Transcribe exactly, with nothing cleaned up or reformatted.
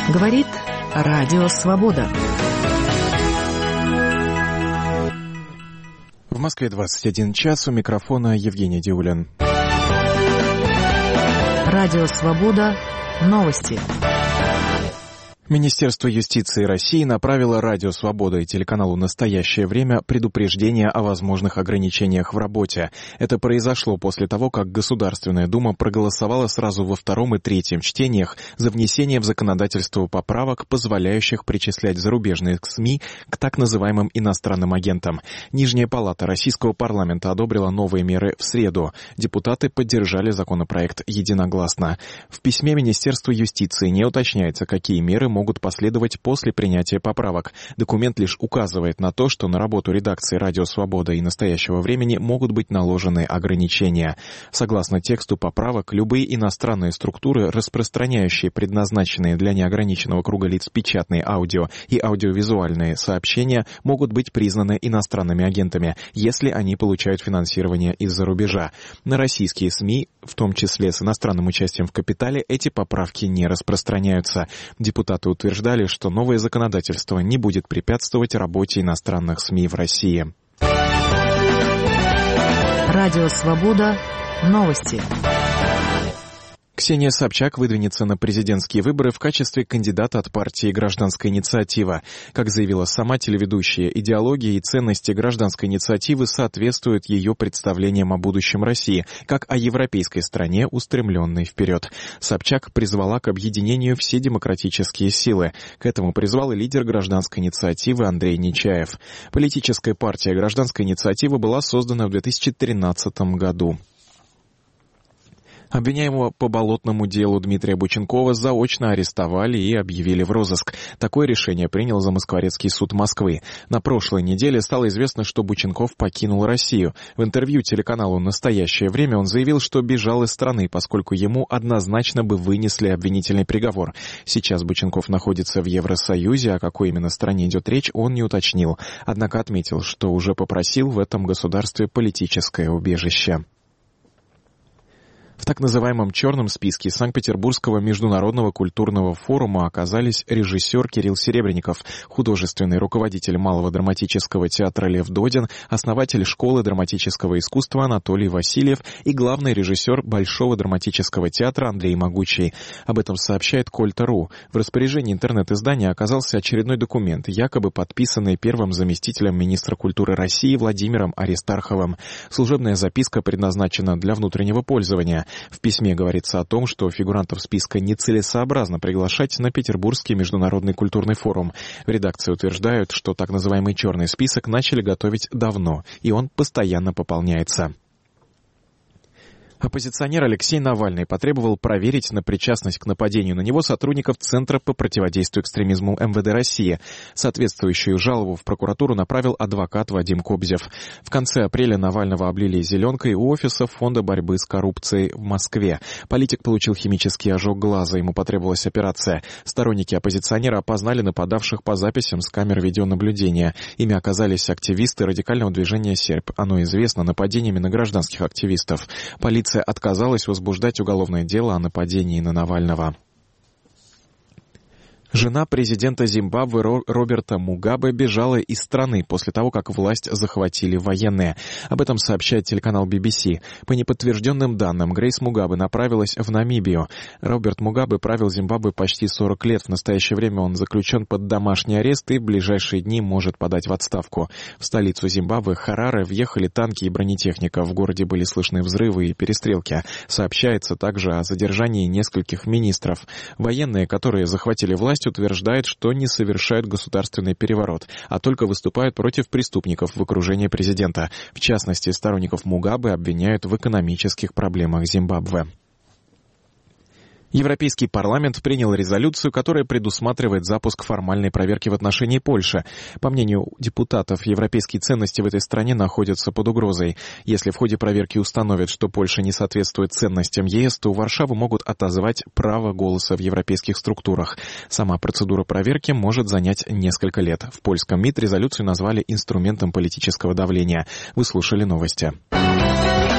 Говорит Радио Свобода. В Москве двадцать один час, у микрофона Евгений Диулин. Радио Свобода. Новости. Министерство юстиции России направило Радио Свобода и телеканалу «Настоящее время» предупреждение о возможных ограничениях в работе. Это произошло после того, как Государственная Дума проголосовала сразу во втором и третьем чтениях за внесение в законодательство поправок, позволяющих причислять зарубежные СМИ к так называемым иностранным агентам. Нижняя палата Российского парламента одобрила новые меры в среду. Депутаты поддержали законопроект единогласно. В письме Министерства юстиции не уточняется, какие меры могут могут последовать после принятия поправок. Документ лишь указывает на то, что на работу редакции «Радио Свобода» и «Настоящего времени» могут быть наложены ограничения. Согласно тексту поправок, любые иностранные структуры, распространяющие предназначенные для неограниченного круга лиц печатные аудио и аудиовизуальные сообщения, могут быть признаны иностранными агентами, если они получают финансирование из-за рубежа. На российские СМИ, в том числе с иностранным участием в капитале, эти поправки не распространяются. Депутаты утверждали, что новое законодательство не будет препятствовать работе иностранных СМИ в России. Радио Свобода. Новости. Ксения Собчак выдвинется на президентские выборы в качестве кандидата от партии «Гражданская инициатива». Как заявила сама телеведущая, идеология и ценности гражданской инициативы соответствуют ее представлениям о будущем России, как о европейской стране, устремленной вперед. Собчак призвала к объединению все демократические силы. К этому призвал и лидер гражданской инициативы Андрей Нечаев. Политическая партия «Гражданская инициатива» была создана в две тысячи тринадцатом году. Обвиняемого по болотному делу Дмитрия Боченкова заочно арестовали и объявили в розыск. Такое решение принял Замоскворецкий суд Москвы. На прошлой неделе стало известно, что Боченков покинул Россию. В интервью телеканалу «Настоящее время» он заявил, что бежал из страны, поскольку ему однозначно бы вынесли обвинительный приговор. Сейчас Боченков находится в Евросоюзе, о какой именно стране идет речь, он не уточнил. Однако отметил, что уже попросил в этом государстве политическое убежище. В так называемом «черном списке» Санкт-Петербургского международного культурного форума оказались режиссер Кирилл Серебренников, художественный руководитель Малого драматического театра Лев Додин, основатель школы драматического искусства Анатолий Васильев и главный режиссер Большого драматического театра Андрей Могучий. Об этом сообщает Кольт точка ру. В распоряжении интернет-издания оказался очередной документ, якобы подписанный первым заместителем министра культуры России Владимиром Аристарховым. Служебная записка предназначена для внутреннего пользования. В письме говорится о том, что фигурантов списка нецелесообразно приглашать на Петербургский международный культурный форум. В редакции утверждают, что так называемый «черный список» начали готовить давно, и он постоянно пополняется. Оппозиционер Алексей Навальный потребовал проверить на причастность к нападению на него сотрудников Центра по противодействию экстремизму эм вэ дэ России. Соответствующую жалобу в прокуратуру направил адвокат Вадим Кобзев. В конце апреля Навального облили зеленкой у офиса Фонда борьбы с коррупцией в Москве. Политик получил химический ожог глаза, ему потребовалась операция. Сторонники оппозиционера опознали нападавших по записям с камер видеонаблюдения. Ими оказались активисты радикального движения «Серб». Оно известно нападениями на гражданских активистов. Полиция отказалась возбуждать уголовное дело о нападении на Навального. Жена президента Зимбабве Роберта Мугабе бежала из страны после того, как власть захватили военные. Об этом сообщает телеканал би би си. По неподтвержденным данным, Грейс Мугабе направилась в Намибию. Роберт Мугабе правил Зимбабве почти сорок лет. В настоящее время он заключен под домашний арест и в ближайшие дни может подать в отставку. В столицу Зимбабве, Хараре, въехали танки и бронетехника. В городе были слышны взрывы и перестрелки. Сообщается также о задержании нескольких министров. Военные, которые захватили власть, утверждает, что не совершают государственный переворот, а только выступают против преступников в окружении президента. В частности, сторонников Мугабе обвиняют в экономических проблемах Зимбабве. Европейский парламент принял резолюцию, которая предусматривает запуск формальной проверки в отношении Польши. По мнению депутатов, европейские ценности в этой стране находятся под угрозой. Если в ходе проверки установят, что Польша не соответствует ценностям е эс, то Варшаву могут отозвать право голоса в европейских структурах. Сама процедура проверки может занять несколько лет. В польском МИД резолюцию назвали инструментом политического давления. Вы слушали новости.